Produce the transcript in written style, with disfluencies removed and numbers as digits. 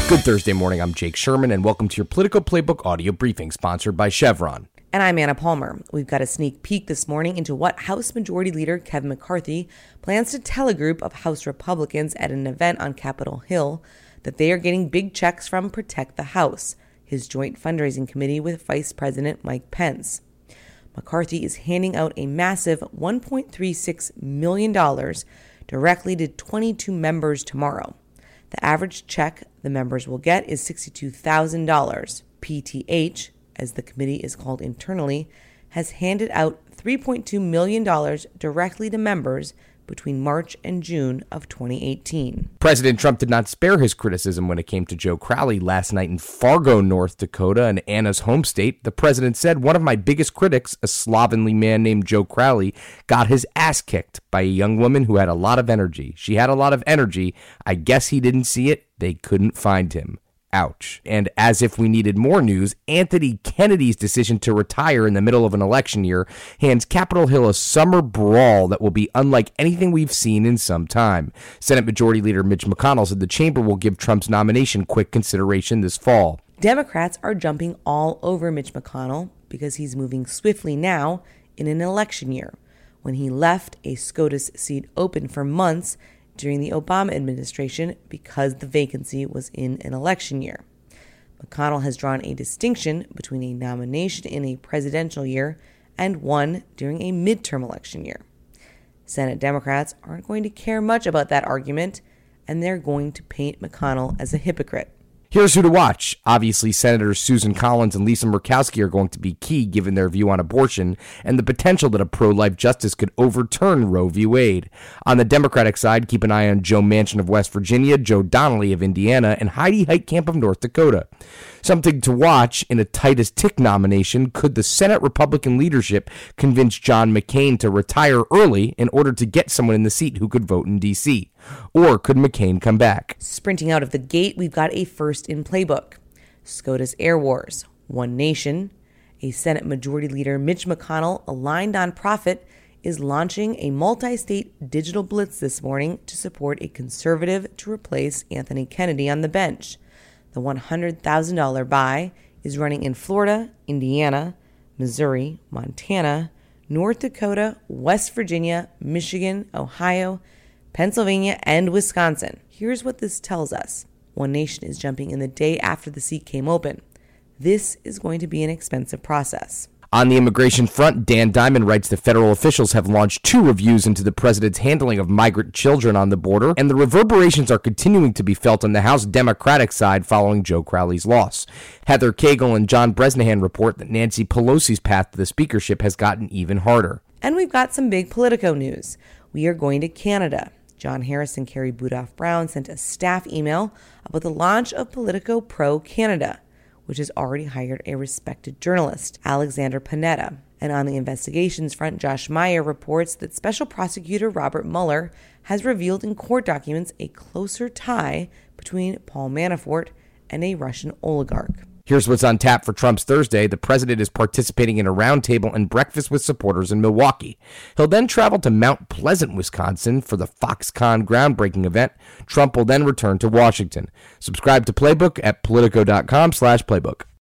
Good Thursday morning, I'm Jake Sherman, and welcome to your Politico Playbook audio briefing sponsored by Chevron. And I'm Anna Palmer. We've got a sneak peek this morning into what House Majority Leader Kevin McCarthy plans to tell a group of House Republicans at an event on Capitol Hill that they are getting big checks from Protect the House, his joint fundraising committee with Vice President Mike Pence. McCarthy is handing out a massive $1.36 million directly to 22 members tomorrow. The average check the members will get is $62,000. PTH, as the committee is called internally, has handed out $3.2 million directly to members between March and June of 2018. President Trump did not spare his criticism when it came to Joe Crowley last night in Fargo, North Dakota, and Anna's home state. The president said, "One of my biggest critics, a slovenly man named Joe Crowley, got his ass kicked by a young woman who had a lot of energy. She had a lot of energy. I guess he didn't see it. They couldn't find him. Ouch." And as if we needed more news, Anthony Kennedy's decision to retire in the middle of an election year hands Capitol Hill a summer brawl that will be unlike anything we've seen in some time. Senate Majority Leader Mitch McConnell said the chamber will give Trump's nomination quick consideration this fall. Democrats are jumping all over Mitch McConnell because he's moving swiftly now in an election year, when he left a SCOTUS seat open for months during the Obama administration because the vacancy was in an election year. McConnell has drawn a distinction between a nomination in a presidential year and one during a midterm election year. Senate Democrats aren't going to care much about that argument, and they're going to paint McConnell as a hypocrite. Here's who to watch. Obviously, Senators Susan Collins and Lisa Murkowski are going to be key given their view on abortion and the potential that a pro-life justice could overturn Roe v. Wade. On the Democratic side, keep an eye on Joe Manchin of West Virginia, Joe Donnelly of Indiana, and Heidi Heitkamp of North Dakota. Something to watch in a Titus Tick nomination: could the Senate Republican leadership convince John McCain to retire early in order to get someone in the seat who could vote in D.C.? Or could McCain come back? Sprinting out of the gate, we've got a first in playbook. SCOTUS Air Wars, One Nation. A Senate Majority Leader Mitch McConnell, aligned on profit, is launching a multi-state digital blitz this morning to support a conservative to replace Anthony Kennedy on the bench. The $100,000 buy is running in Florida, Indiana, Missouri, Montana, North Dakota, West Virginia, Michigan, Ohio, Pennsylvania, and Wisconsin. Here's what this tells us. One Nation is jumping in the day after the seat came open. This is going to be an expensive process. On the immigration front, Dan Diamond writes that federal officials have launched 2 reviews into the president's handling of migrant children on the border, and the reverberations are continuing to be felt on the House Democratic side following Joe Crowley's loss. Heather Cagle and John Bresnahan report that Nancy Pelosi's path to the speakership has gotten even harder. And we've got some big Politico news. We are going to Canada. John Harris and Carrie Budoff-Brown sent a staff email about the launch of Politico Pro Canada, which has already hired a respected journalist, Alexander Panetta. And on the investigations front, Josh Meyer reports that Special Prosecutor Robert Mueller has revealed in court documents a closer tie between Paul Manafort and a Russian oligarch. Here's what's on tap for Trump's Thursday. The president is participating in a roundtable and breakfast with supporters in Milwaukee. He'll then travel to Mount Pleasant, Wisconsin for the Foxconn groundbreaking event. Trump will then return to Washington. Subscribe to Playbook at Politico.com/Playbook.